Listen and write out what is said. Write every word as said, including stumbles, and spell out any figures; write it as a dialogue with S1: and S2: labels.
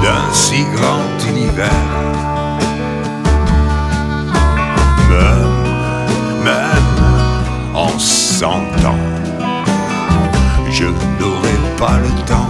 S1: d'un si grand univers. Même, même en cent ans, je n'aurai pas le temps